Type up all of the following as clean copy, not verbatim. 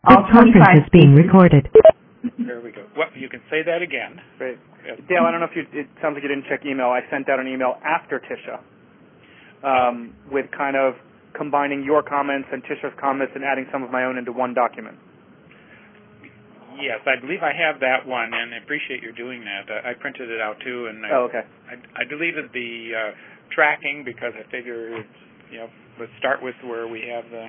All 25 is being recorded. There we go. Well, you can say that again. Great. Dale, I don't know if it sounds like you didn't check email. I sent out an email after Tisha with kind of combining your comments and Tisha's comments and adding some of my own into one document. Yes, I believe I have that one, and I appreciate your doing that. I printed it out too, and I deleted the tracking because I figure let's start with where we have the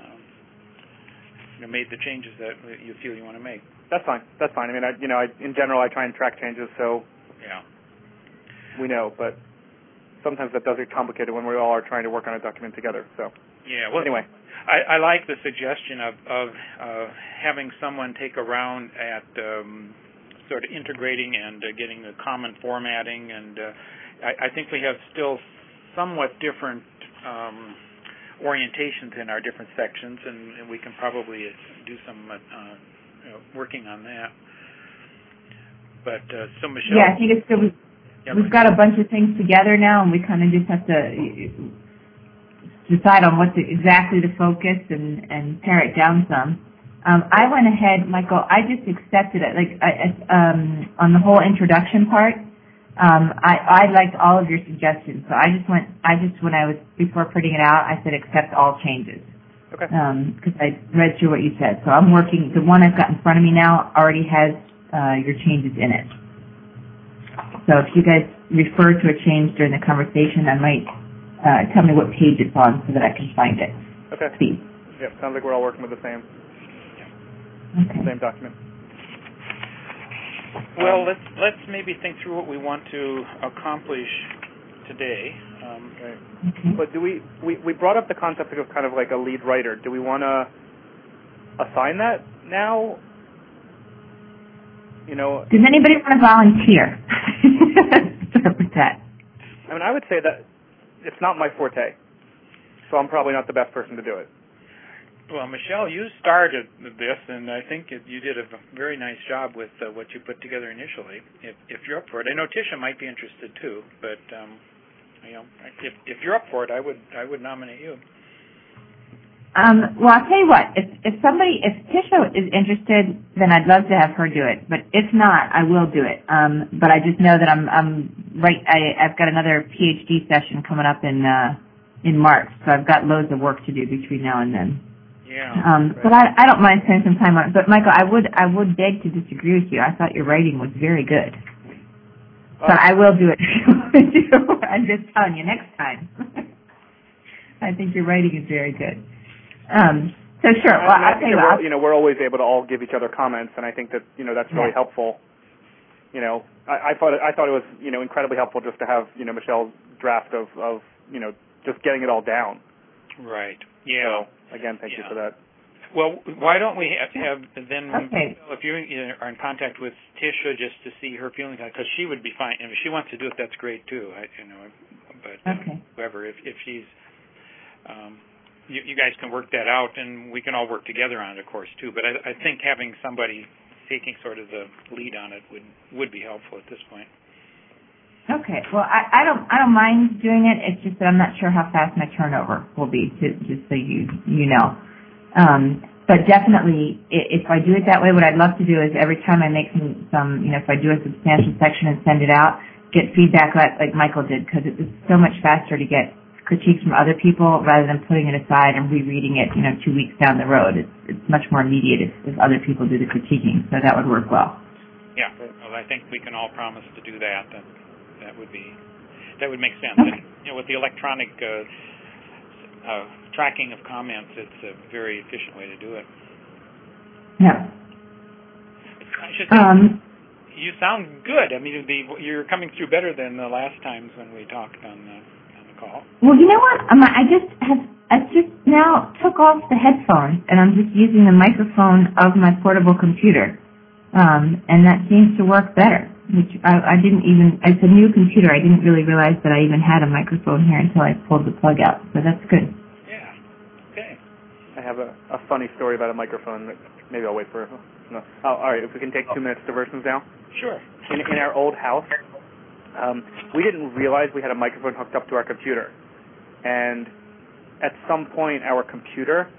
made the changes that you feel you want to make. That's fine. I mean, in general, I try and track changes so we know, but sometimes that does get complicated when we all are trying to work on a document together. So well, anyway. I like the suggestion of having someone take a round at sort of integrating and getting the common formatting, and I think we have still somewhat different orientations in our different sections, and we can probably do some working on that. But so Michelle, I think it's good. We've got a bunch of things together now, and we kind of just have to decide on what's exactly the focus and pare it down some. I went ahead, Michael. I just accepted it, on the whole introduction part. I liked all of your suggestions, so when I was before putting it out, I said accept all changes. Okay. Because I read through what you said, so I'm working. The one I've got in front of me now already has your changes in it. So if you guys refer to a change during the conversation, I might tell me what page it's on so that I can find it. Okay. Steve. Yeah, sounds like we're all working with the same document. Well, let's maybe think through what we want to accomplish today. Okay. But do we brought up the concept of kind of like a lead writer. Do we want to assign that now? Does anybody want to volunteer? Start with that. I mean, I would say that it's not my forte, so I'm probably not the best person to do it. Well, Michelle, you started this, and I think you did a very nice job with what you put together initially. If you're up for it, I know Tisha might be interested too, but if you're up for it, I would nominate you. Well, I'll tell you what. If Tisha is interested, then I'd love to have her do it. But if not, I will do it. But I just know that I've got another PhD session coming up in March, so I've got loads of work to do between now and then. Yeah. But I don't mind spending some time on it. But Michael, I would beg to disagree with you. I thought your writing was very good. But I will do it. I'm just telling you next time. I think your writing is very good. So sure. Well, I'll tell you what. We're always able to all give each other comments, and I think that that's really helpful. I thought it was incredibly helpful just to have Michelle's draft of just getting it all down. Right. Yeah. So, again, thank you for that. Well, why don't we have then? Okay. If you are in contact with Tisha, just to see her feelings, because she would be fine. If she wants to do it, that's great too. Whoever, if she's. You guys can work that out, and we can all work together on it, of course, too. But I think having somebody taking sort of the lead on it would be helpful at this point. Okay. Well, I don't mind doing it. It's just that I'm not sure how fast my turnover will be. Just so you know. But definitely, if I do it that way, what I'd love to do is every time I make some if I do a substantial section and send it out, get feedback like Michael did, because it's so much faster to get critiques from other people rather than putting it aside and rereading it 2 weeks down the road. It's much more immediate if other people do the critiquing, so that would work well. Yeah, well, I think we can all promise to do that. That would make sense. Okay. And, with the electronic tracking of comments, it's a very efficient way to do it. Yeah. I should say, you sound good. I mean, you're coming through better than the last times when we talked on the call. Well, you know what? I just now took off the headphones, and I'm just using the microphone of my portable computer, and that seems to work better. Which I didn't even. It's a new computer. I didn't really realize that I even had a microphone here until I pulled the plug out. So that's good. Yeah. Okay. I have a funny story about a microphone that maybe I'll wait for. No. Oh, all right. If we can take 2 minutes to versions now. Sure. In our old house. We didn't realize we had a microphone hooked up to our computer. And at some point, our computer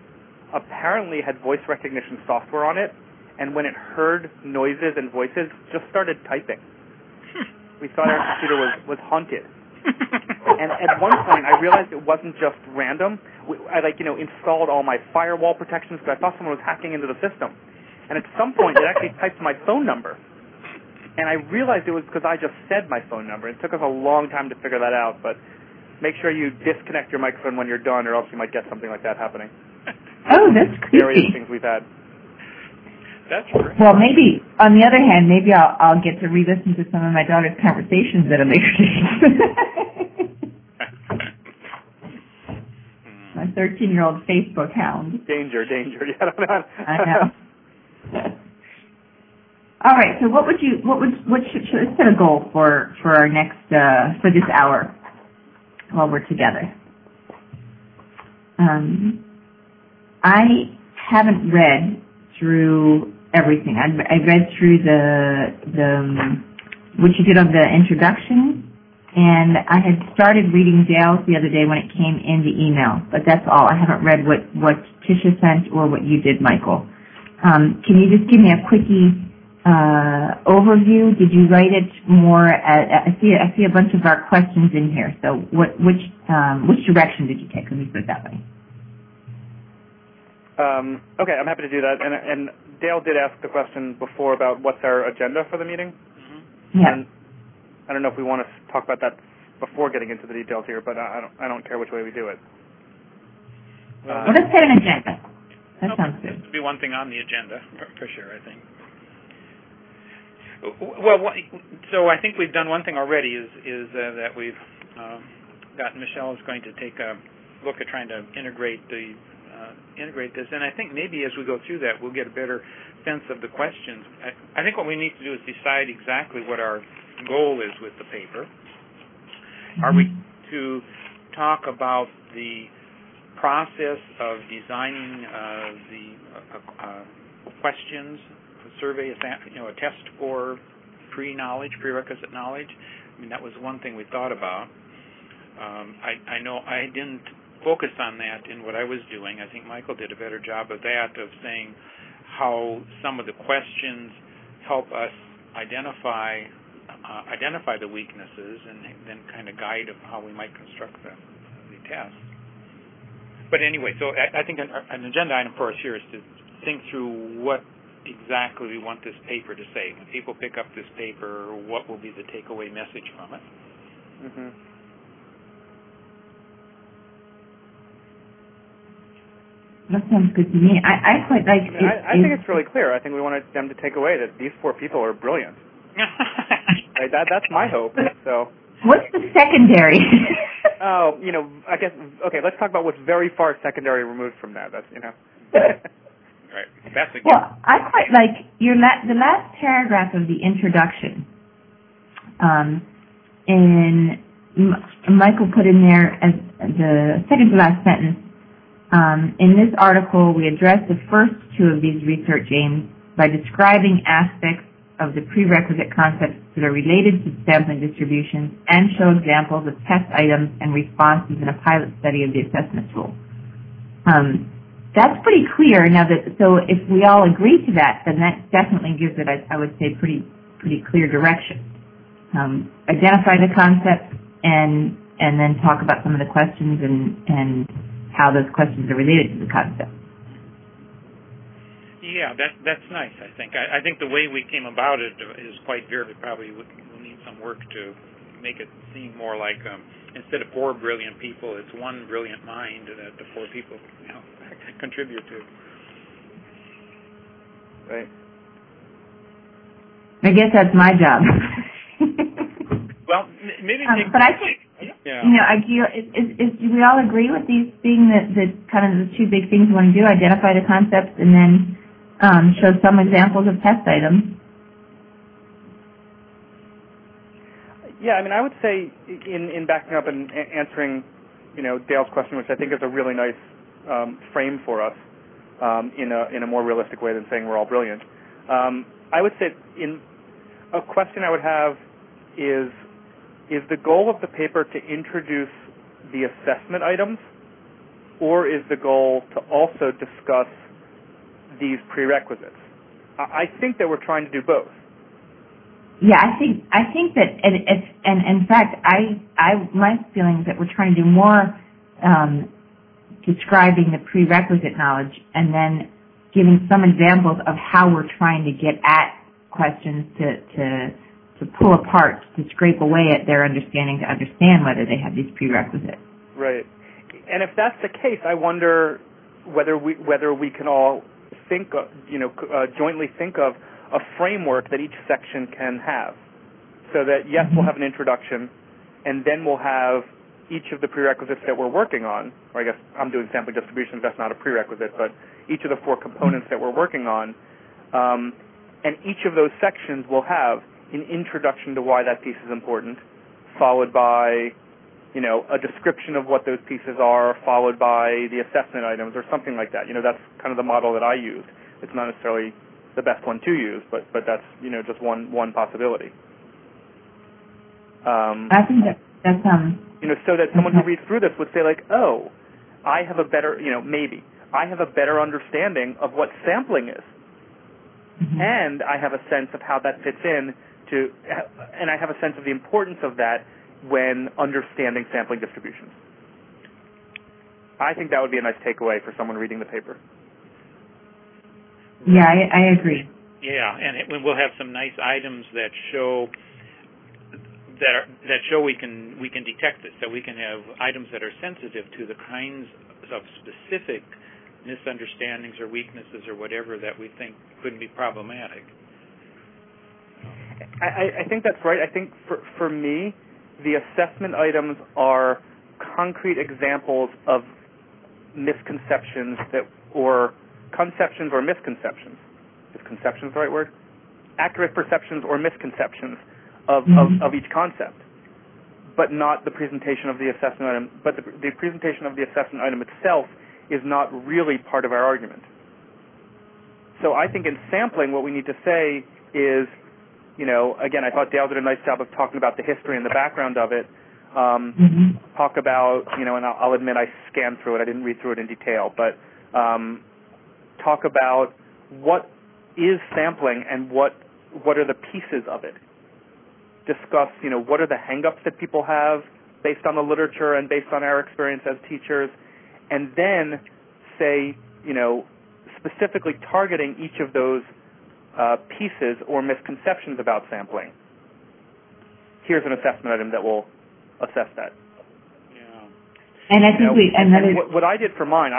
apparently had voice recognition software on it, and when it heard noises and voices, just started typing. We thought our computer was haunted. And at one point, I realized it wasn't just random. I installed all my firewall protections because I thought someone was hacking into the system. And at some point, it actually typed my phone number. And I realized it was because I just said my phone number. It took us a long time to figure that out, but make sure you disconnect your microphone when you're done, or else you might get something like that happening. Oh, that's creepy. Various things we've had. That's great. Well, maybe, on the other hand, maybe I'll get to re-listen to some of my daughter's conversations at a later date. My 13-year-old Facebook hound. Danger. Yeah, I know. All right. So, what should let's set a goal for our next for this hour while we're together. I haven't read through everything. I read through the what you did on the introduction, and I had started reading Dale's the other day when it came in the email, but that's all. I haven't read what Tisha sent or what you did, Michael. Can you just give me a quickie overview? Did you write it more? I see a bunch of our questions in here. So which direction did you take? Let me put it that way. Okay, I'm happy to do that. And Dale did ask the question before about what's our agenda for the meeting. Mm-hmm. Yeah. And I don't know if we want to talk about that before getting into the details here, but I don't care which way we do it. Well, let's set an agenda. That sounds good. That'd be one thing on the agenda, for sure, I think. Well, so I think we've done one thing already is that we've got Michelle is going to take a look at trying to integrate this, and I think maybe as we go through that, we'll get a better sense of the questions. I think what we need to do is decide exactly what our goal is with the paper. Mm-hmm. Are we to talk about the process of designing the questions, the survey, a test for prerequisite knowledge? I mean, that was one thing we thought about. I know I didn't focus on that in what I was doing. I think Michael did a better job of that, of saying how some of the questions help us identify the weaknesses and then kind of guide of how we might construct the test. But anyway, so I think an agenda item for us here is to think through what exactly we want this paper to say. When people pick up this paper, what will be the takeaway message from it? Mm-hmm. That sounds good to me. I quite like it. I think it's really clear. I think we wanted them to take away that these four people are brilliant. Right, that's my hope. So. What's the secondary? I guess, okay, let's talk about what's very far secondary removed from that. That's, Right. That's a well, I quite like the last paragraph of the introduction. Michael put in there as the second to last sentence. In this article, we address the first two of these research aims by describing aspects of the prerequisite concepts that are related to sampling distributions and show examples of test items and responses in a pilot study of the assessment tool. That's pretty clear. Now, so if we all agree to that, then that definitely gives it, I would say, pretty clear direction. Identify the concepts and then talk about some of the questions and how those questions are related to the concept. Yeah, that's nice, I think. I think the way we came about it is quite varied. Probably we'll need some work to make it seem more like instead of four brilliant people, it's one brilliant mind that the four people contribute to. Right. I guess that's my job. Well, maybe. But I think, do we all agree with these being the kind of the two big things we want to do? Identify the concepts and then show some examples of test items. Yeah, I mean, I would say in backing up and answering, Dale's question, which I think is a really nice frame for us in a more realistic way than saying we're all brilliant. I would say in a question I would have is the goal of the paper to introduce the assessment items or is the goal to also discuss these prerequisites? I think that we're trying to do both. Yeah, I think that it's, and in fact, my feeling is that we're trying to do more describing the prerequisite knowledge and then giving some examples of how we're trying to get at questions to pull apart, to scrape away at their understanding to understand whether they have these prerequisites. Right. And if that's the case, I wonder whether we can all think, jointly think of a framework that each section can have, so that yes, we'll have an introduction, and then we'll have each of the prerequisites that we're working on, or I guess I'm doing sampling distributions, that's not a prerequisite, but each of the 4 components that we're working on, and each of those sections will have an introduction to why that piece is important, followed by, a description of what those pieces are, followed by the assessment items or something like that. That's kind of the model that I use. It's not necessarily the best one to use, but that's, just one possibility. I think that's so that someone who reads through this would say, like, oh, I have a better, maybe I have a better understanding of what sampling is, and I have a sense of how that fits in and I have a sense of the importance of that when understanding sampling distributions. I think that would be a nice takeaway for someone reading the paper. Yeah, I agree. Yeah, and we'll have some nice items that show we can detect this. So we can have items that are sensitive to the kinds of specific misunderstandings or weaknesses or whatever that we think could be problematic. I think that's right. I think for me, the assessment items are concrete examples of misconceptions or conceptions or misconceptions. Is conceptions the right word? Accurate perceptions or misconceptions of each concept, but not the presentation of the assessment item. But the presentation of the assessment item itself is not really part of our argument. So I think in sampling, what we need to say is, again, I thought Dale did a nice job of talking about the history and the background of it. Talk about, and I'll admit I scanned through it. I didn't read through it in detail, but talk about what is sampling and what are the pieces of it. Discuss, what are the hang-ups that people have based on the literature and based on our experience as teachers, and then say, specifically targeting each of those pieces or misconceptions about sampling. Here's an assessment item that will assess that. Yeah. And I think what I did for mine,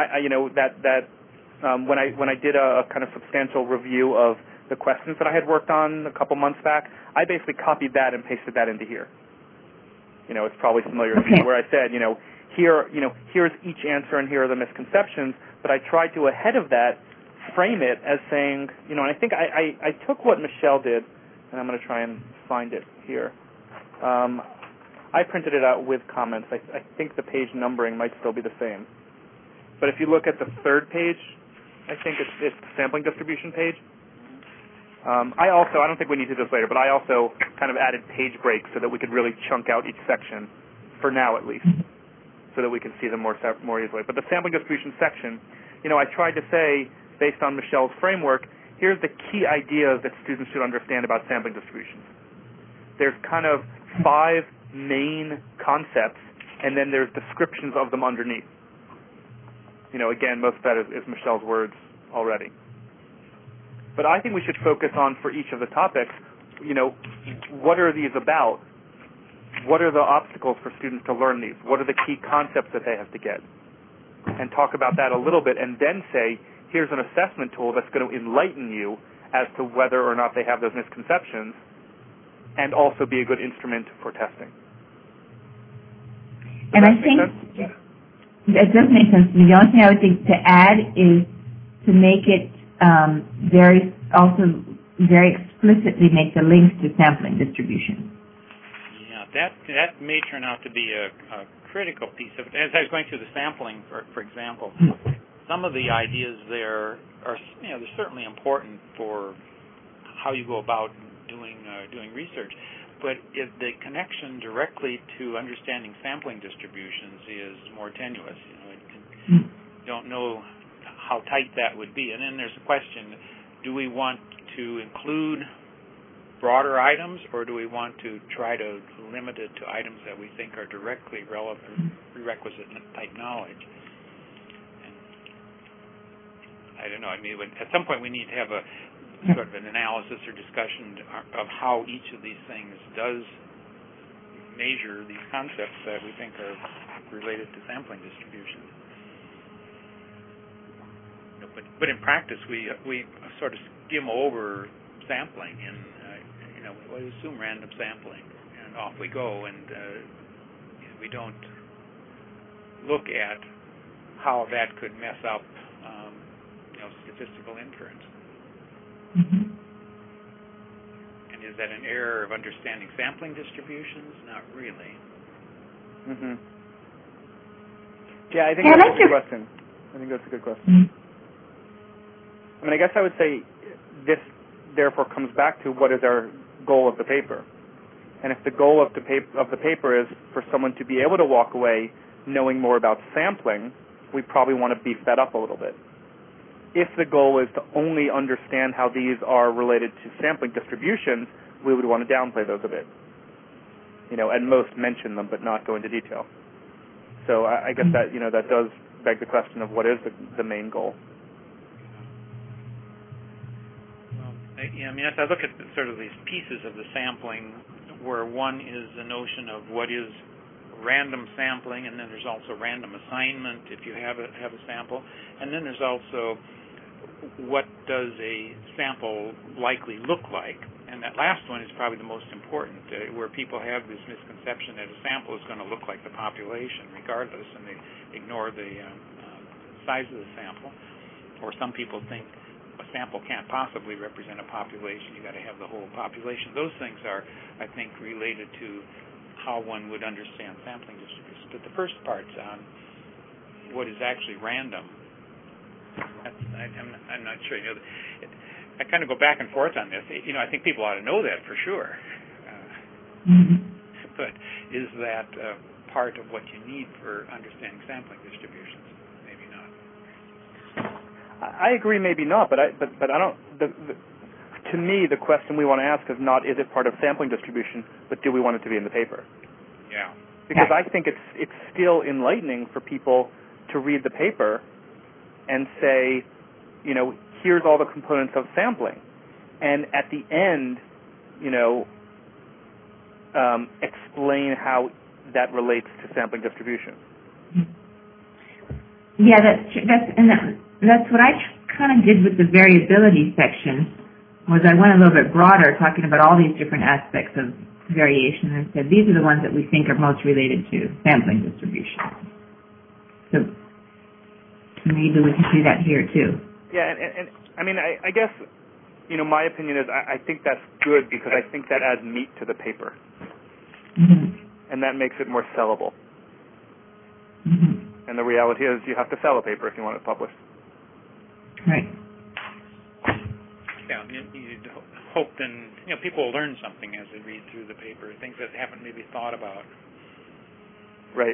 when I did a kind of substantial review of the questions that I had worked on a couple months back, I basically copied that and pasted that into here. It's probably familiar to you, where I said, here's each answer and here are the misconceptions, but I tried to, ahead of that, frame it as saying, and I think I took what Michelle did, and I'm going to try and find it here. I printed it out with comments. I think the page numbering might still be the same. But if you look at the 3rd page, I think it's the sampling distribution page. I don't think we need to do this later, but I also kind of added page breaks so that we could really chunk out each section, for now at least, so that we can see them more easily. But the sampling distribution section, I tried to say, based on Michelle's framework, here's the key ideas that students should understand about sampling distributions. There's kind of 5 main concepts, and then there's descriptions of them underneath. Again, most of that is Michelle's words already. But I think we should focus on, for each of the topics, what are these about? What are the obstacles for students to learn these? What are the key concepts that they have to get? And talk about that a little bit, and then say, here's an assessment tool that's going to enlighten you as to whether or not they have those misconceptions, and also be a good instrument for testing. And I think it does make sense to me. The only thing I would think to add is to make it very explicitly make the links to sampling distribution. Yeah, that may turn out to be a critical piece of it. As I was going through the sampling, for example, some of the ideas there are, they're certainly important for how you go about doing research. But if the connection directly to understanding sampling distributions is more tenuous, it can don't know how tight that would be. And then there's a question, do we want to include broader items, or do we want to try to limit it to items that we think are directly relevant, prerequisite type knowledge? And I don't know. I mean, at some point we need to have a sort of an analysis or discussion of how each of these things does measure these concepts that we think are related to sampling distribution. But in practice, we sort of skim over sampling, and we assume random sampling, and off we go, and we don't look at how that could mess up, statistical inference. Mm-hmm. And is that an error of understanding sampling distributions? Not really. Mm-hmm. Yeah, I think that's a good question. I think that's a good question. Mm-hmm. I mean, I guess I would say this therefore comes back to what is our goal of the paper. And if the goal of the paper is for someone to be able to walk away knowing more about sampling, we probably want to beef that up a little bit. If the goal is to only understand how these are related to sampling distributions, we would want to downplay those a bit. At most mention them, but not go into detail. So I guess that, that does beg the question of what is the main goal. As I look at sort of these pieces of the sampling, where one is the notion of what is random sampling, and then there's also random assignment if you have a sample, and then there's also what does a sample likely look like, and that last one is probably the most important, where people have this misconception that a sample is going to look like the population regardless, and they ignore the size of the sample, or some people think a sample can't possibly represent a population. You've got to have the whole population. Those things are, I think, related to how one would understand sampling distributions. But the first part's on what is actually random. I'm not sure. I kind of go back and forth on this. I think people ought to know that for sure. But is that part of what you need for understanding sampling distributions? Maybe not. I agree, maybe not, but I don't. To me, the question we want to ask is not, is it part of sampling distribution, but do we want it to be in the paper? Yeah. Because I think it's still enlightening for people to read the paper and say, here's all the components of sampling, and at the end, explain how that relates to sampling distribution. Yeah, that's what I kind of did with the variability section, was I went a little bit broader, talking about all these different aspects of variation, and said these are the ones that we think are most related to sampling distribution. So maybe we can see that here too. Yeah, and I mean, I guess, my opinion is I think that's good, because I think that adds meat to the paper. Mm-hmm. And that makes it more sellable. Mm-hmm. And the reality is you have to sell a paper if you want it published. Right. Yeah, you'd hope then, people will learn something as they read through the paper, things that haven't maybe thought about. Right.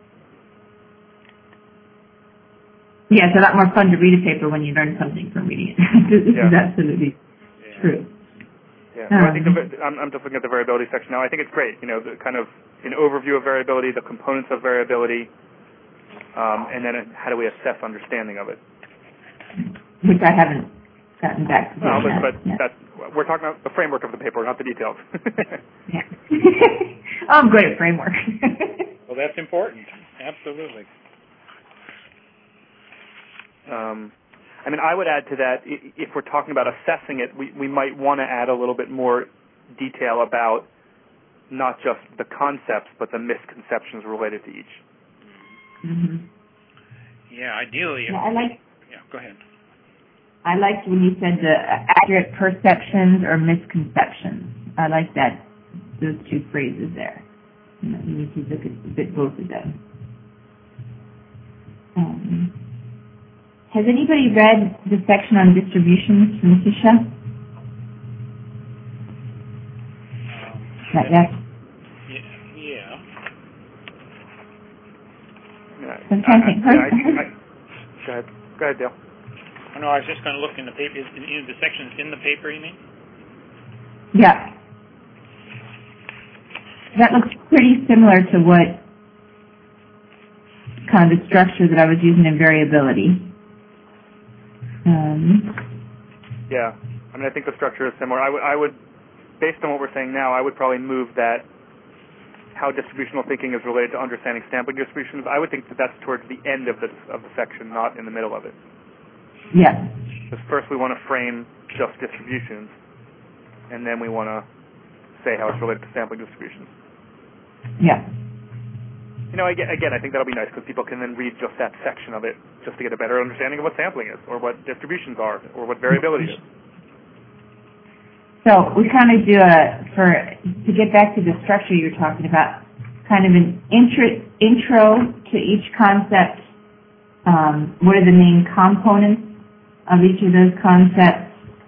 Yeah, it's a lot more fun to read a paper when you learn something from reading it. This is absolutely true. Yeah, so I think I'm just looking at the variability section now. I think it's great, the kind of an overview of variability, the components of variability, and then how do we assess understanding of it. Which I haven't gotten back to. Well, but that's, we're talking about the framework of the paper, not the details. Yeah. I'm good at framework. Well, that's important. Absolutely. I mean, I would add to that, if we're talking about assessing it, we might want to add a little bit more detail about not just the concepts, but the misconceptions related to each. Mm-hmm. Yeah, ideally. Yeah, go ahead. I liked when you said the accurate perceptions or misconceptions. I like that, those two phrases there. You need to look at both of them. Has anybody read the section on distributions from Tisha? Yeah. I'm trying to think. Go ahead, Dale. Oh, no, I was just going to look in the paper. The sections in the paper, you mean? Yeah. That looks pretty similar to what kind of the structure that I was using in variability. Yeah. I mean, I think the structure is similar. I would, based on what we're saying now, I would probably move that how distributional thinking is related to understanding sampling distributions. I would think that that's towards the end of the section, not in the middle of it. Yeah. Because first we want to frame just distributions, and then we want to say how it's related to sampling distributions. Yeah. You know, again, I think that'll be nice because people can then read just that section of it just to get a better understanding of what sampling is, or what distributions are, or what variability is. So we kind of do to get back to the structure you were talking about, kind of an intro to each concept. What are the main components of each of those concepts?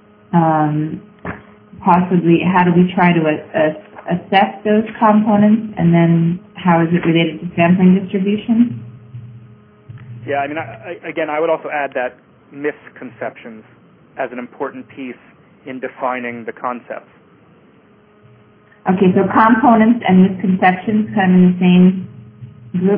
Possibly, how do we try to assess those components, and then how is it related to sampling distribution? Yeah, I mean, I would also add that misconceptions as an important piece in defining the concepts. Okay, so components and misconceptions kind of in the same group?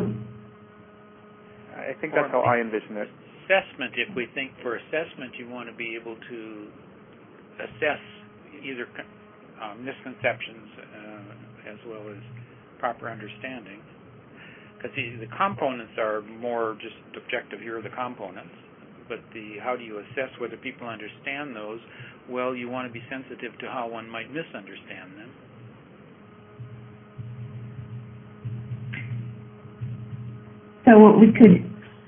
I think that's how I envision it. Assessment, if we think for assessment you want to be able to assess either misconceptions as well as proper understanding. Because the components are more just objective, here are the components. But how do you assess whether people understand those? Well, you want to be sensitive to how one might misunderstand them. So what we could,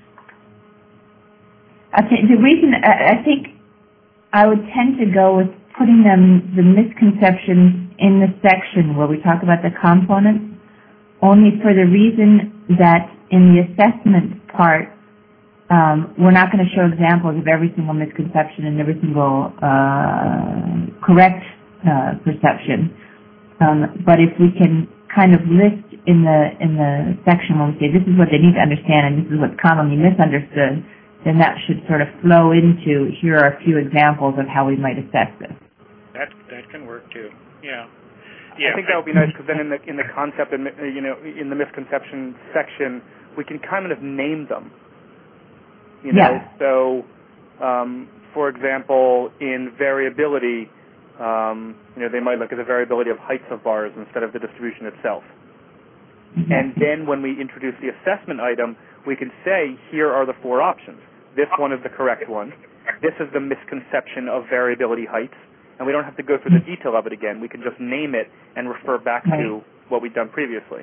I think I would tend to go with putting the misconceptions in the section where we talk about the components, only for the reason that in the assessment part, we're not going to show examples of every single misconception and every single correct perception. But if we can kind of list in the section when we say this is what they need to understand and this is what's commonly misunderstood, then that should sort of flow into here are a few examples of how we might assess this. That can work too. Yeah. I think that would be nice because then in the concept and in the misconception section we can kind of name them. Yeah. So, for example, in variability, they might look at the variability of heights of bars instead of the distribution itself. Mm-hmm. And then when we introduce the assessment item, we can say, here are the four options. This one is the correct one. This is the misconception of variability heights. And we don't have to go through the detail of it again. We can just name it and refer back to what we've done previously.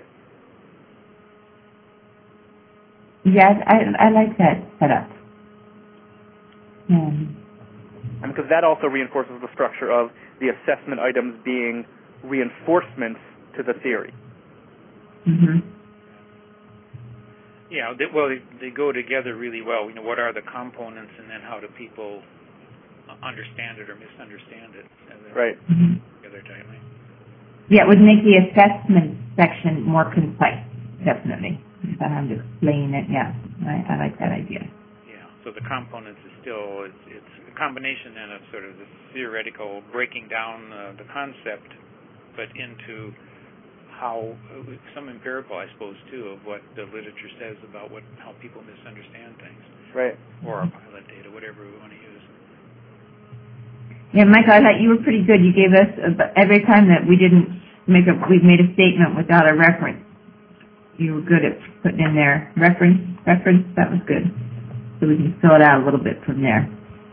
Yes, I like that setup. And because that also reinforces the structure of the assessment items being reinforcements to the theory. Mm-hmm. Yeah, they go together really well. What are the components, and then how do people understand it or misunderstand it? Right. Together tightly. Yeah, it would make the assessment section more concise, definitely. If I have to explain it, yeah, I like that idea. Yeah, so the components is still, it's a combination then of sort of the theoretical breaking down the concept, but into how, some empirical, I suppose, too, of what the literature says about how people misunderstand things. Right. Or our pilot data, whatever we want to use. Yeah, Michael, I thought you were pretty good. You gave us, every time that we've made a statement without a reference, you were good at putting in there reference, that was good. So we can fill it out a little bit from there.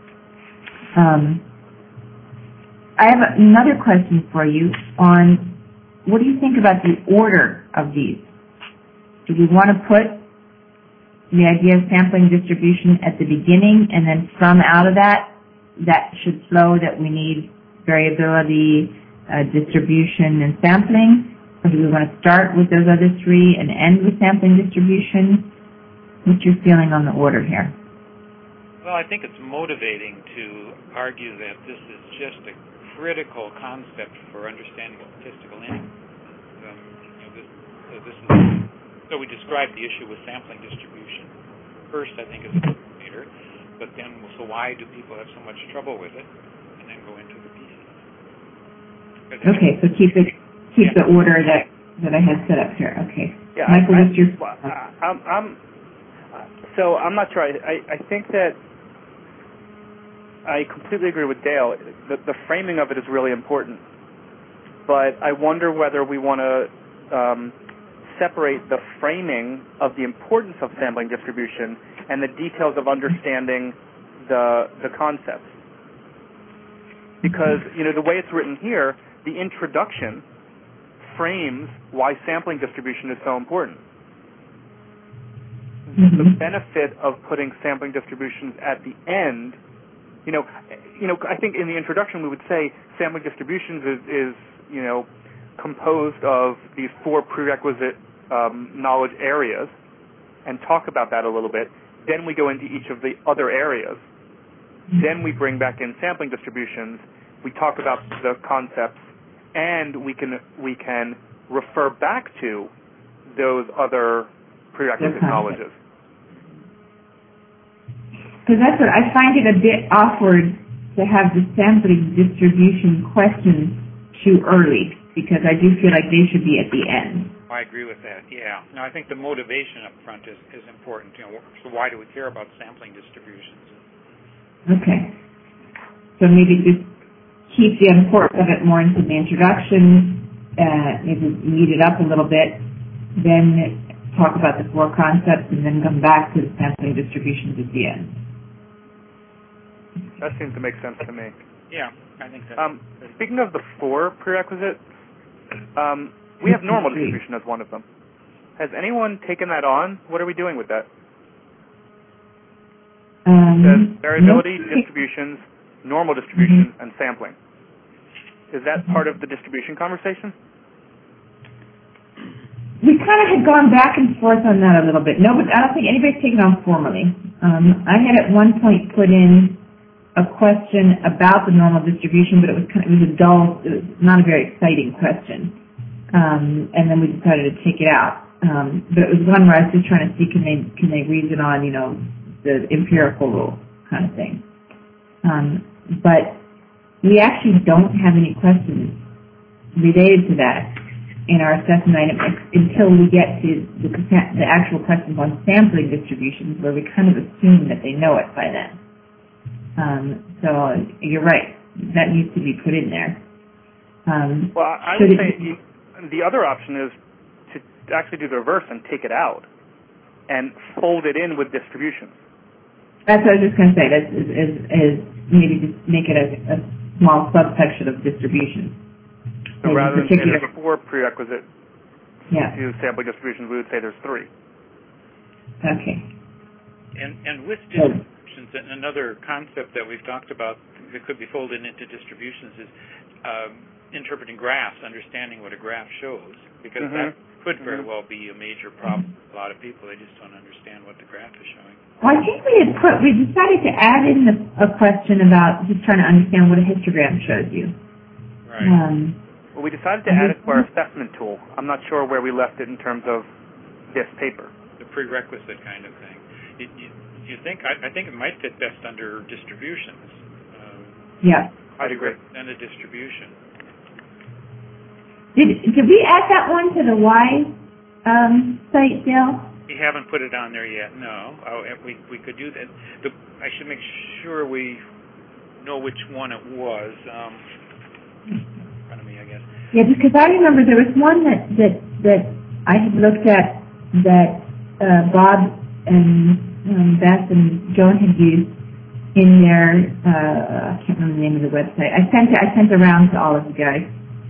I have another question for you on what do you think about the order of these? Do we want to put the idea of sampling distribution at the beginning, and then from out of that should flow that we need variability, distribution, and sampling? Or do we want to start with those other three and end with sampling distribution? What's your feeling on the order here? Well, I think it's motivating to argue that this is just a critical concept for understanding statistical input. So we described the issue with sampling distribution. First, I think, is later. But then, so why do people have so much trouble with it? And then go into the pieces. Okay, so keep the order that I had set up here. Okay. Yeah, Michael, what's your... So I'm not sure. I think that I completely agree with Dale. The framing of it is really important. But I wonder whether we want to separate the framing of the importance of sampling distribution and the details of understanding the concepts. Because, the way it's written here, the introduction frames why sampling distribution is so important. The benefit of putting sampling distributions at the end, I think in the introduction we would say sampling distributions is composed of these 4 prerequisite knowledge areas, and talk about that a little bit. Then we go into each of the other areas. Then we bring back in sampling distributions. We talk about the concepts, and we can refer back to those other prerequisite knowledges. Because that's what I find it a bit awkward to have the sampling distribution questions too early, because I do feel like they should be at the end. I agree with that, yeah. No, I think the motivation up front is important. So why do we care about sampling distributions? Okay. So maybe just keep the importance of it more into the introduction, maybe speed it up a little bit, then talk about the 4 concepts, and then come back to the sampling distributions at the end. That seems to make sense to me. Yeah, I think so. Speaking of the 4 prerequisites, we have normal distribution as one of them. Has anyone taken that on? What are we doing with that? It says variability, distributions, normal distributions, and sampling. Is that part of the distribution conversation? We kind of had gone back and forth on that a little bit. No, but I don't think anybody's taken on formally. I had at one point put in a question about the normal distribution, but it was not a very exciting question. And then we decided to take it out. But it was one where I was just trying to see can they reason on, the empirical rule kind of thing. But we actually don't have any questions related to that in our assessment item until we get to the actual questions on sampling distributions, where we kind of assume that they know it by then. So you're right. That needs to be put in there. Well, I would say the other option is to actually do the reverse and take it out and fold it in with distributions. That's what I was just going to say. That is maybe just make it a small subsection of distributions. So rather than saying there's 4 prerequisite to sampling distributions, we would say there's 3. Okay. And with distributions, another concept that we've talked about that could be folded into distributions is interpreting graphs, understanding what a graph shows, because that could very well be a major problem for a lot of people. They just don't understand what the graph is showing. Well, I think we decided to add in a question about just trying to understand what a histogram shows you. Right. Well, we decided to add it to our assessment tool. I'm not sure where we left it in terms of this paper. The prerequisite kind of thing. You think? I think it might fit best under distributions. Yeah. I'd agree. And a distribution. Did we add that one to the Y site, Dale? We haven't put it on there yet, no. We could do that. I should make sure we know which one it was. In front of me, I guess. Yeah, because I remember there was one that I had looked at that Bob and Beth and Joan had used in their I can't remember the name of the website. I sent around to all of you guys.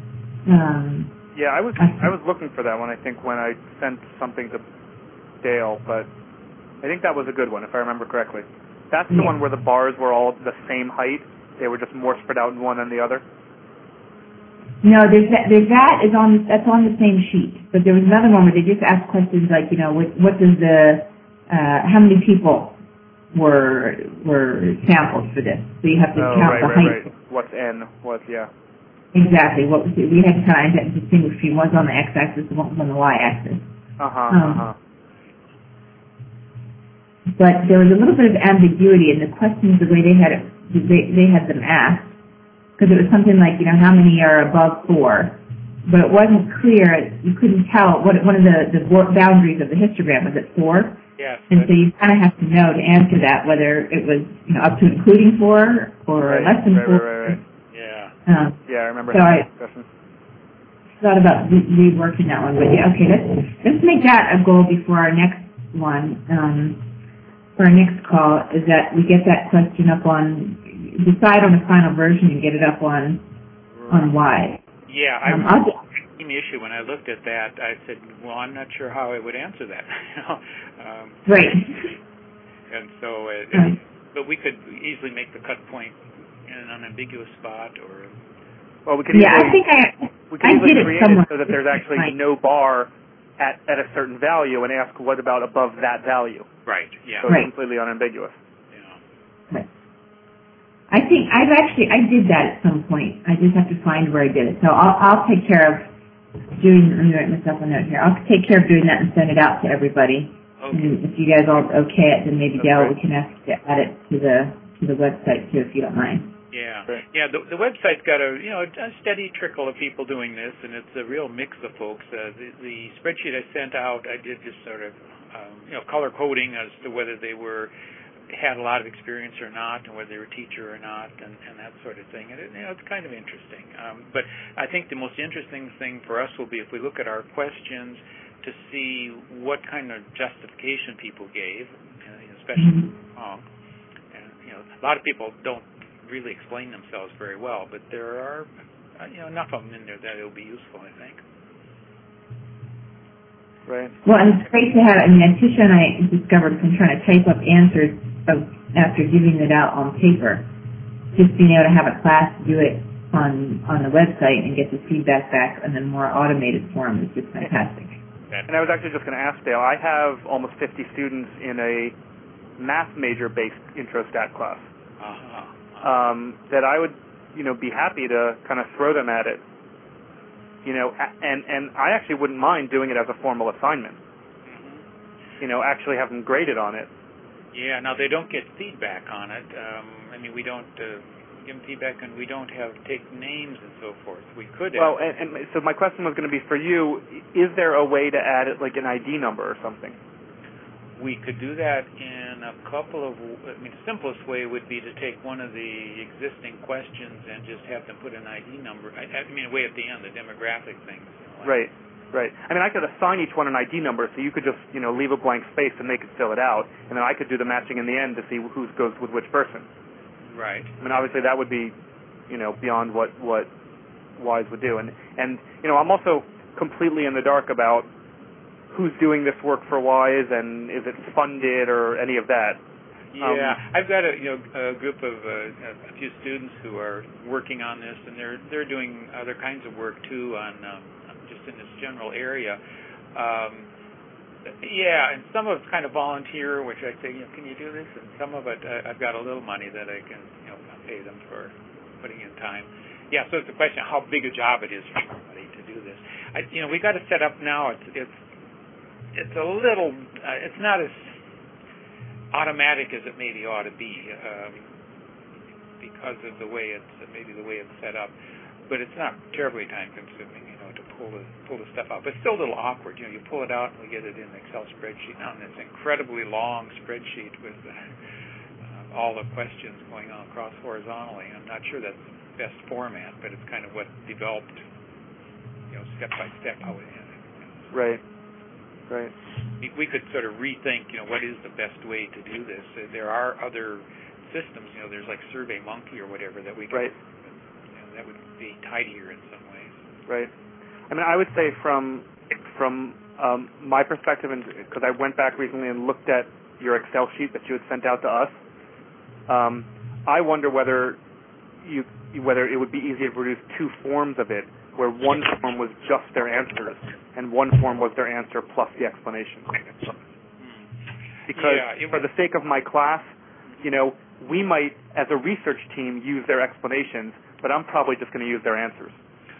I was looking for that one, I think, when I sent something to Dale, but I think that was a good one, if I remember correctly. That's the one where the bars were all the same height. They were just more spread out in one than the other. No, that's on the same sheet. But there was another one where they just asked questions like, what does how many people were sampled for this? So you have to count the height. Right. What's N? Yeah. Exactly. We had to kind of distinguish between what's on the x-axis and what was on the y-axis. but there was a little bit of ambiguity in the questions, the way they had them asked, because it was something like, how many are above 4, but it wasn't clear. You couldn't tell what one of the boundaries of the histogram was. It 4? Yes. And so you kind of have to know to answer that whether it was up to including 4 or less than 4. Right. Yeah. Yeah, I remember so that discussion. Thought about reworking that one, but yeah, okay. Let's make that a goal before our next one. For our next call, is that we get that question up decide on the final version and get it up on Y. Yeah, the issue when I looked at that, I said, well, I'm not sure how I would answer that. Right. And so, but we could easily make the cut point in an unambiguous spot, or. Well, we could I easily, think we could easily create it so that there's actually no bar at a certain value, and ask what about above that value. Right. Yeah. So it's completely unambiguous. Yeah. Right. I think I did that at some point. I just have to find where I did it. So I'll take care of doing. Let me write myself a note here. I'll take care of doing that and send it out to everybody. Okay. And if you guys are okay it, then maybe Dale, we can ask to add it to the website too, if you don't mind. Yeah. Right. Yeah. The website's got a steady trickle of people doing this, and it's a real mix of folks. The spreadsheet I sent out, I did just sort of color coding as to whether they had a lot of experience or not, and whether they were a teacher or not, and that sort of thing. And it's kind of interesting. But I think the most interesting thing for us will be if we look at our questions to see what kind of justification people gave, especially wrong. And a lot of people don't really explain themselves very well, but there are enough of them in there that it'll be useful, I think. Right. Well, and it's great to have. Tisha and I discovered from trying to type up answers after giving it out on paper, just being able to have a class do it on the website and get the feedback back in a more automated form is just fantastic. And I was actually just going to ask Dale, I have almost 50 students in a math major-based intro stat class that I would, be happy to kind of throw them at it. And I actually wouldn't mind doing it as a formal assignment. Actually have them graded on it. Yeah, now they don't get feedback on it. We don't give them feedback, and we don't take names and so forth. We could. Well, and so my question was going to be for you, is there a way to add it like an ID number or something? We could do that in a couple of. The simplest way would be to take one of the existing questions and just have them put an ID number. Way at the end, the demographic things. Right. I could assign each one an ID number, so you could just leave a blank space and they could fill it out, and then I could do the matching in the end to see who goes with which person. Right. Obviously that would be, beyond what WISE would do, and I'm also completely in the dark about who's doing this work for WISE and is it funded or any of that. Yeah, I've got a group of a few students who are working on this, and they're doing other kinds of work too on just in this general area. And some of it's kind of volunteer, which I say, can you do this? And some of it, I've got a little money that I can pay them for putting in time. Yeah, so it's a question of how big a job it is for somebody to do this. We got to set up now. It's a little. It's not as automatic as it maybe ought to be because of the way it's set up. But it's not terribly time consuming, to pull the stuff out. But it's still a little awkward. You pull it out and we get it in an Excel spreadsheet now, and it's an incredibly long spreadsheet with all the questions going on across horizontally. I'm not sure that's the best format, but it's kind of what developed, step by step how it is. Right. We could sort of rethink, what is the best way to do this. There are other systems, there's like SurveyMonkey or whatever that we could, that would be tidier in some ways. Right. I would say from my perspective, and because I went back recently and looked at your Excel sheet that you had sent out to us, I wonder whether it would be easier to produce two forms of it, where one form was just their answers and one form was their answer plus the explanation. Because for the sake of my class, we might, as a research team, use their explanations, but I'm probably just going to use their answers.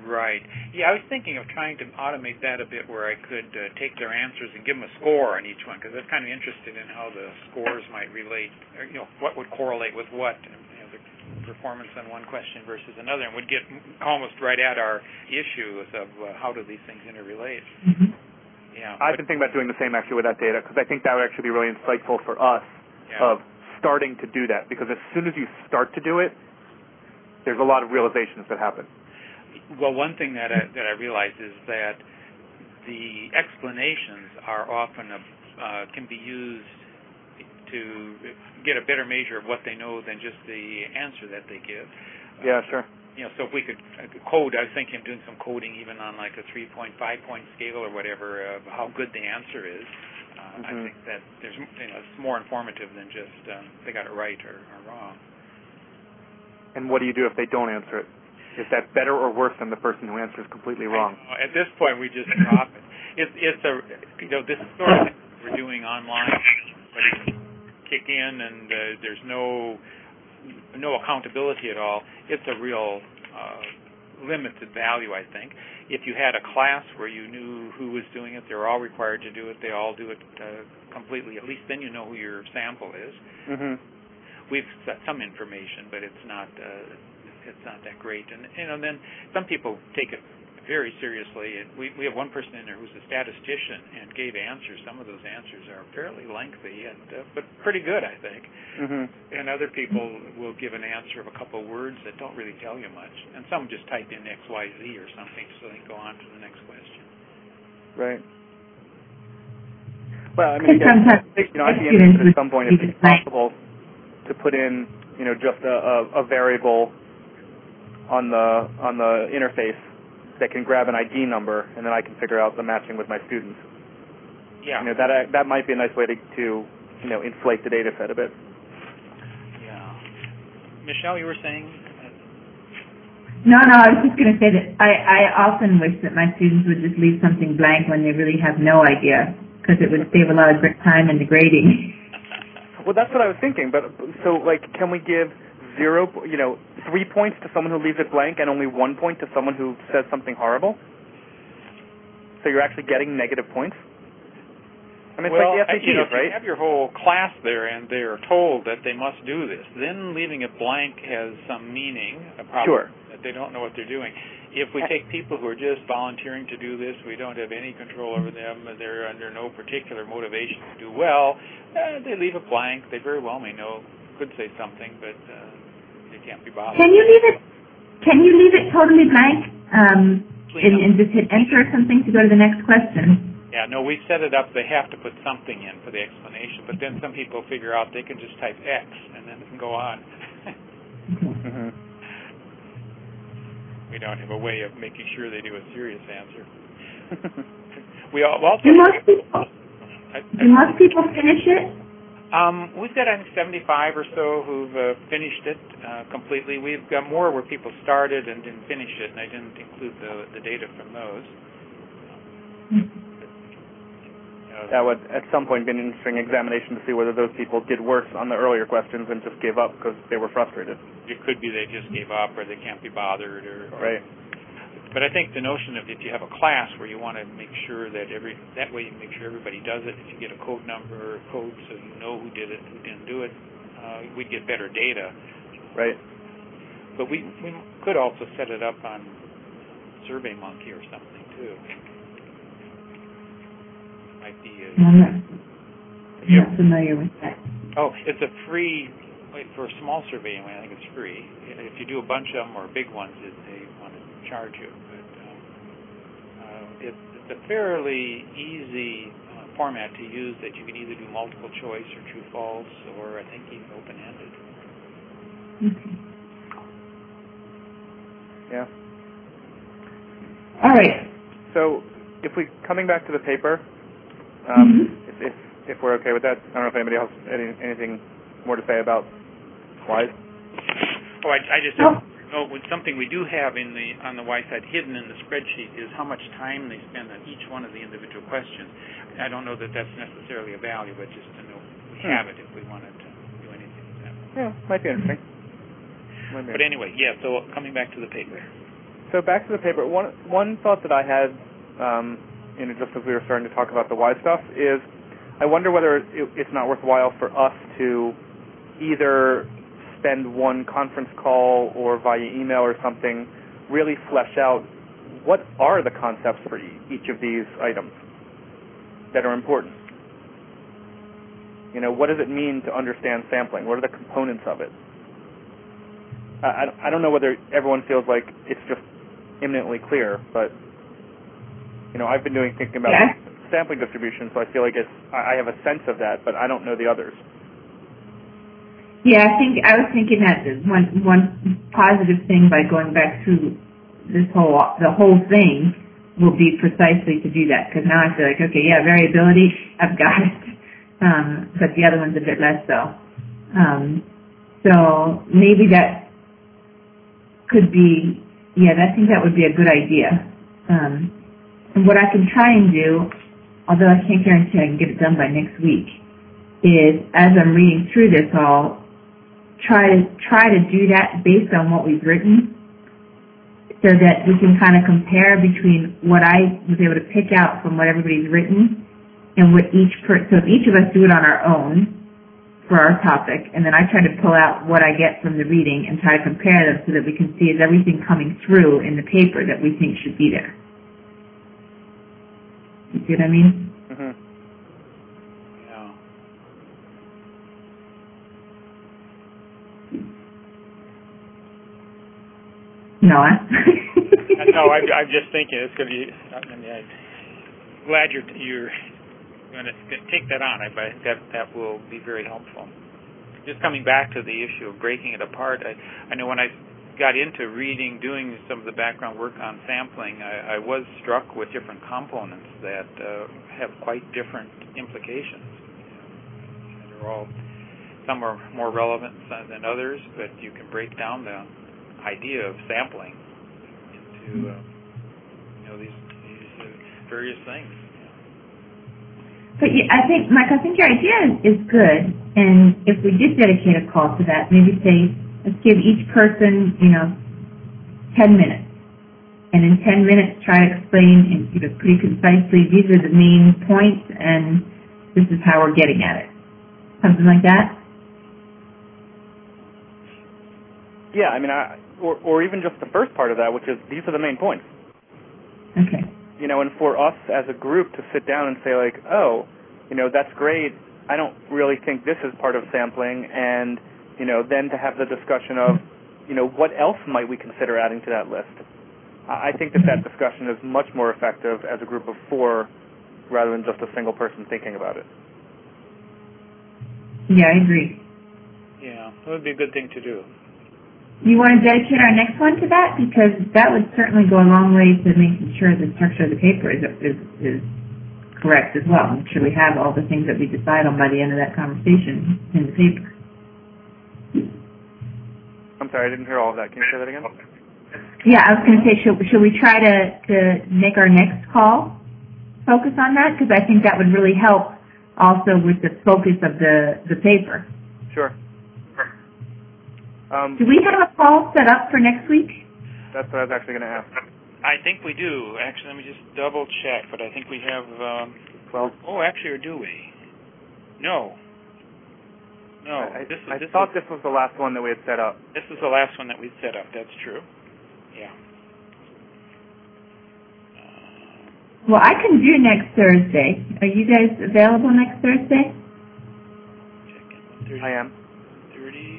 Right. Yeah, I was thinking of trying to automate that a bit where I could take their answers and give them a score on each one, because I'm kind of interested in how the scores might relate, or, what would correlate with what, the performance on one question versus another, and would get almost right at our issue of how do these things interrelate. Mm-hmm. Yeah. I've been thinking about doing the same actually with that data, because I think that would actually be really insightful for us of starting to do that, because as soon as you start to do it, there's a lot of realizations that happen. Well, one thing that I realize is that the explanations are often can be used to get a better measure of what they know than just the answer that they give. Yeah, sure. So if we could code, I was thinking of doing some coding even on like a 3.5 point scale or whatever of how good the answer is. I think that there's it's more informative than just they got it right or wrong. And what do you do if they don't answer it? Is that better or worse than the person who answers completely wrong? At this point, we just drop it. It's a this sort of thing we're doing online. But kick in and there's no accountability at all. It's a real limited value, I think. If you had a class where you knew who was doing it, they were all required to do it. They all do it completely. At least then you know who your sample is. Mm-hmm. We've got some information, but it's not that great. And then some people take it very seriously. And we have one person in there who's a statistician and gave answers. Some of those answers are fairly lengthy, but pretty good, I think. Mm-hmm. And other people will give an answer of a couple of words that don't really tell you much. And some just type in X, Y, Z or something so they can go on to the next question. Right. Well, I mean, I'd be interested at some point if it's possible to put in, just a variable on the interface that can grab an ID number, and then I can figure out the matching with my students. Yeah. That might be a nice way to inflate the data set a bit. Yeah. Michelle, you were saying? No, I was just going to say that I often wish that my students would just leave something blank when they really have no idea, because it would save a lot of time in the grading. Well, that's what I was thinking. But so, can we give 3 points to someone who leaves it blank and only 1 point to someone who says something horrible? So you're actually getting negative points? I mean, it's like the SATs, right? If you have your whole class there and they're told that they must do this, then leaving it blank has some meaning. Sure. That they don't know what they're doing. If we take people who are just volunteering to do this, we don't have any control over them, they're under no particular motivation to do well, they leave it blank. They very well may know, could say something, but they can't be bothered. Can you leave it totally blank and just hit enter or something to go to the next question? Yeah, no, we set it up. They have to put something in for the explanation, but then some people figure out they can just type X and then it can go on. Mm-hmm. We don't have a way of making sure they do a serious answer. We also do most people finish it? We've got, I think, 75 or so who've finished it completely. We've got more where people started and didn't finish it, and I didn't include the data from those. That would, at some point, be an interesting examination to see whether those people did worse on the earlier questions and just gave up because they were frustrated. It could be they just gave up or they can't be bothered. Right. But I think the notion of if you have a class where you want to make sure that that way you make sure everybody does it, if you get a code number or code so you know who did it, who didn't do it, we'd get better data. Right. But we could also set it up on SurveyMonkey or something, too. Might be I'm not familiar with that. Oh, it's a free, for a small survey anyway, I think it's free. If you do a bunch of them or big ones, they want to charge you. But it's a fairly easy format to use that you can either do multiple choice or true false or I think even open-ended. Okay. Yeah. All right. So if coming back to the paper, if we're okay with that, I don't know if anybody else anything more to say about WISE. Oh, I just something we do have on the WISE side hidden in the spreadsheet is how much time they spend on each one of the individual questions. I don't know that that's necessarily a value, but just to know we have it if we wanted to do anything with that. Yeah, might be interesting. But anyway, yeah, so coming back to the paper. So So back to the paper. One thought that I had, just as we were starting to talk about the why stuff, is I wonder whether it's not worthwhile for us to either spend one conference call or via email or something, really flesh out what are the concepts for each of these items that are important. What does it mean to understand sampling? What are the components of it? I don't know whether everyone feels like it's just imminently clear, but I've been thinking about sampling distribution, so I feel like I have a sense of that, but I don't know the others. Yeah, I was thinking that one positive thing by going back through the whole thing will be precisely to do that, because now I feel like, okay, yeah, variability, I've got it, but the other one's a bit less so. So maybe that could be, I think that would be a good idea. And what I can try and do, although I can't guarantee I can get it done by next week, is as I'm reading through this, I'll try to do that based on what we've written, so that we can kind of compare between what I was able to pick out from what everybody's written and what so if each of us do it on our own for our topic, and then I try to pull out what I get from the reading and try to compare them so that we can see is everything coming through in the paper that we think should be there. You see what I mean? Mm-hmm. Yeah. Noah? No, I'm just thinking it's going to be. I'm glad you're going to take that on. I think that will be very helpful. Just coming back to the issue of breaking it apart, I know when I got into doing some of the background work on sampling, I was struck with different components that have quite different implications. Some are more relevant than others, but you can break down the idea of sampling into these various things. But Mike, I think your idea is good, and if we did dedicate a call to that, maybe say, let's give each person, 10 minutes, and in 10 minutes try to explain pretty concisely, these are the main points, and this is how we're getting at it. Something like that? Yeah, or even just the first part of that, which is these are the main points. Okay. And for us as a group to sit down and say like, oh, that's great. I don't really think this is part of sampling, and then to have the discussion of, what else might we consider adding to that list. I think that discussion is much more effective as a group of 4 rather than just a single person thinking about it. Yeah, I agree. Yeah, that would be a good thing to do. You want to dedicate our next one to that? Because that would certainly go a long way to making sure the structure of the paper is correct as well. Make sure we have all the things that we decide on by the end of that conversation in the paper. I'm sorry, I didn't hear all of that. Can you say that again? Yeah, I was going to say, should we try to make our next call focus on that? Because I think that would really help also with the focus of the paper. Sure. Do we have a call set up for next week? That's what I was actually going to ask. I think we do. Actually, let me just double check, but I think we have... 12? Oh, actually, or do we? No. I thought this was the last one that we had set up. This is the last one that we set up. That's true. Yeah. Well, I can do next Thursday. Are you guys available next Thursday? Checking. I am. 30.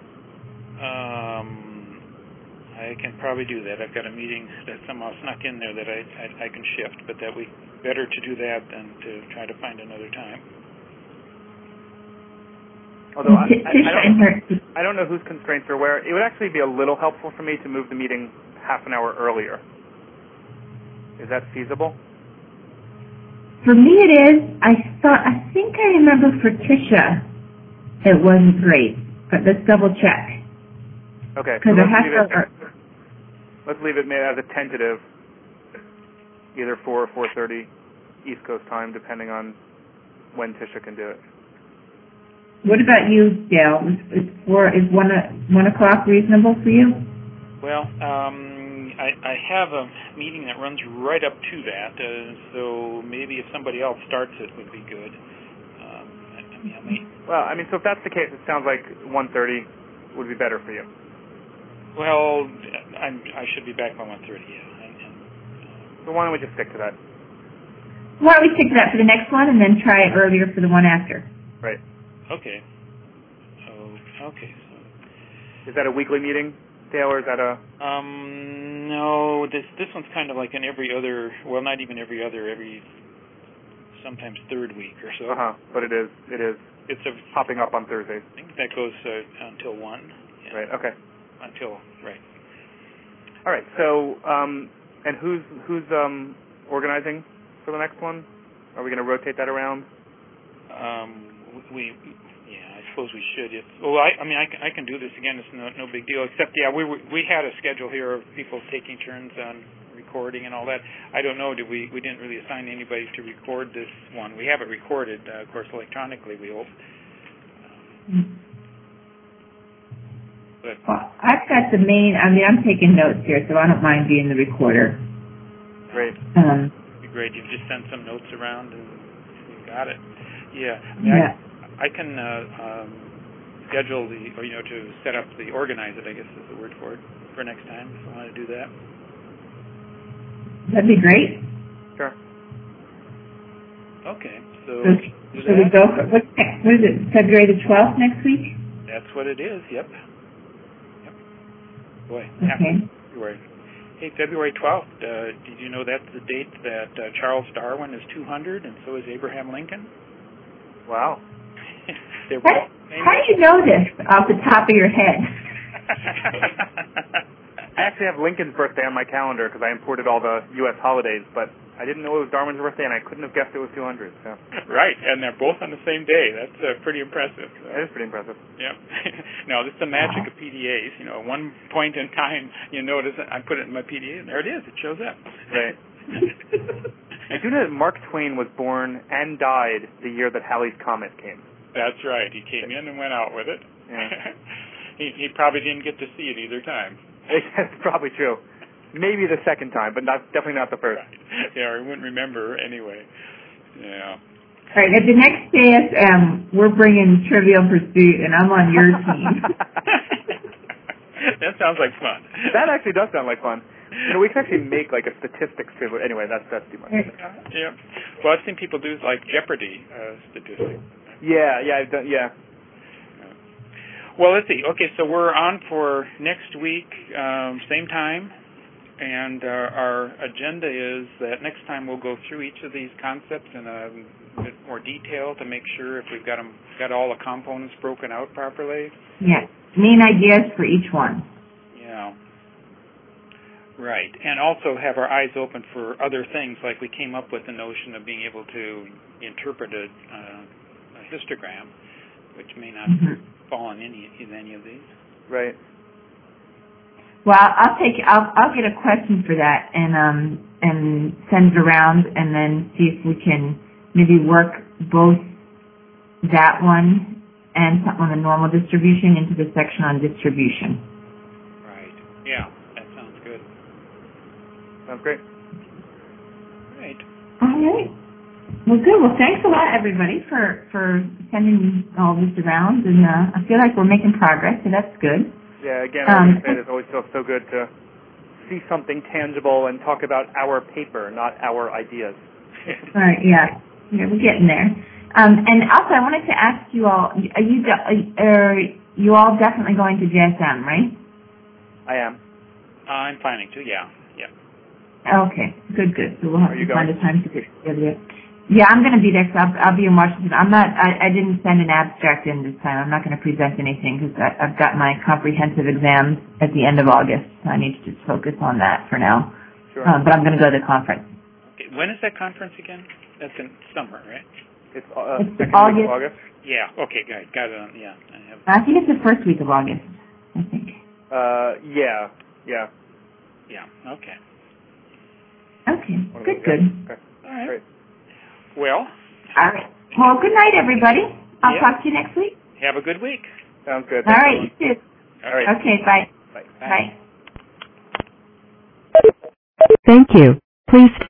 I can probably do that. I've got a meeting that somehow snuck in there that I can shift, but that we better to do that than to try to find another time. Although I don't know whose constraints are where. It would actually be a little helpful for me to move the meeting half an hour earlier. Is that feasible? For me it is. I think I remember for Tisha it wasn't great, but let's double check. Okay. So let's leave it as a tentative, either 4 or 4:30 East Coast time, depending on when Tisha can do it. What about you, Dale? Is 1 o'clock reasonable for you? Well, I have a meeting that runs right up to that, so maybe if somebody else starts it would be good. Well, so if that's the case, it sounds like 1:30 would be better for you. Well, I should be back by 1:30, yeah. So why don't we just stick to that? Why don't we stick to that for the next one and then try it earlier for the one after? Right. Okay. Okay. So. Is that a weekly meeting, Dale, or is that a... No, this one's kind of like an every other, well, not even every other, every sometimes third week or so. But it is. It's popping up on Thursdays. I think that goes until 1. Yeah. Right, okay. Right. All right, so, and who's organizing for the next one? Are we going to rotate that around? I suppose we should. I can do this again. It's no big deal. Except, we had a schedule here of people taking turns on recording and all that. I don't know. We didn't really assign anybody to record this one. We have it recorded, of course, electronically. We hope. But I've got the main. I'm taking notes here, so I don't mind being the recorder. Great. It'd be great. You just send some notes around and you got it. Yeah. I can schedule to set up organize it, I guess is the word for it, for next time, if I want to do that. That'd be great. Sure. Okay, so we go for, what is it, February the 12th next week? That's what it is, yep. Boy, okay. February. Hey, February 12th, did you know that's the date that Charles Darwin is 200, and so is Abraham Lincoln? Wow. How do you know this off the top of your head? I actually have Lincoln's birthday on my calendar because I imported all the U.S. holidays, but I didn't know it was Darwin's birthday, and I couldn't have guessed it was 200. So. Right, and they're both on the same day. That's pretty impressive. That is pretty impressive. Yeah. Now, this is the magic of PDAs. At one point in time, you notice I put it in my PDA, and there it is. It shows up. Right. I do know that Mark Twain was born and died the year that Halley's Comet came. That's right. He came in and went out with it. Yeah. He probably didn't get to see it either time. That's probably true. Maybe the second time, but definitely not the first. Right. Yeah, I wouldn't remember anyway. Yeah. All right, at the next ASM, we're bringing Trivial Pursuit, and I'm on your team. That sounds like fun. That actually does sound like fun. We can actually make like a statistics trivia. Anyway, that's too much. Yeah. Well, I've seen people do like Jeopardy statistics. Yeah, I've done. Yeah. Well, let's see. Okay, so we're on for next week, same time, and our agenda is that next time we'll go through each of these concepts in a bit more detail to make sure if we've got all the components broken out properly. Yeah, main ideas for each one. Yeah. Right, and also have our eyes open for other things, like we came up with the notion of being able to interpret a histogram, which may not fall in any of these. Right. Well, I'll get a question for that and send it around and then see if we can maybe work both that one and something on the normal distribution into the section on distribution. Right. Yeah, that sounds good. Sounds great. Right. All right. Well, good. Well, thanks a lot, everybody, for sending all this around, and I feel like we're making progress, so that's good. Yeah, again, I would say it always feels so good to see something tangible and talk about our paper, not our ideas. All right, yeah, we're getting there. And also, I wanted to ask you all, are you all definitely going to JSM, right? I am. I'm planning to, yeah. Okay, good. So we'll have to find a time to get together. Yeah, I'm going to be there, so I'll be in Washington. I didn't send an abstract in this time. I'm not going to present anything because I've got my comprehensive exams at the end of August. So I need to just focus on that for now. Sure. But I'm going to go to the conference. Okay. When is that conference again? That's in summer, right? It's August. August. Yeah, okay, got it on, yeah. I think it's the first week of August, I think. Yeah, okay. Okay, good. Okay. All right. Great. Well. All right. Well, good night, everybody. I'll talk to you next week. Have a good week. Sounds good. All right, you too. All right. Okay, bye. Bye. Bye. Thank you. Please